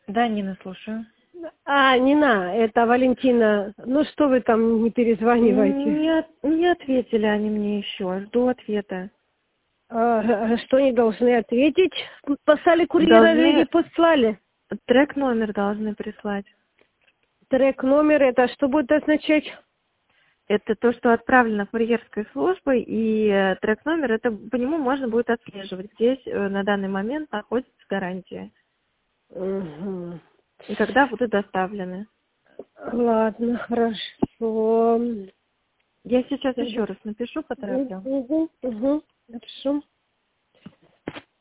Да, Нина, слушаю. Нина, это Валентина. Ну что вы там не перезваниваете? Не ответили они мне еще. Жду ответа. Что они должны ответить? Послали курьера или не послали? Трек номер должны прислать. Трек номер, это что будет означать? Это то, что отправлено курьерской службой, и трек номер, это по нему можно будет отслеживать. Здесь на данный момент находится гарантия. Угу. И когда будут доставлены. Ладно, хорошо. Я сейчас еще раз напишу, потороплю. Хорошо.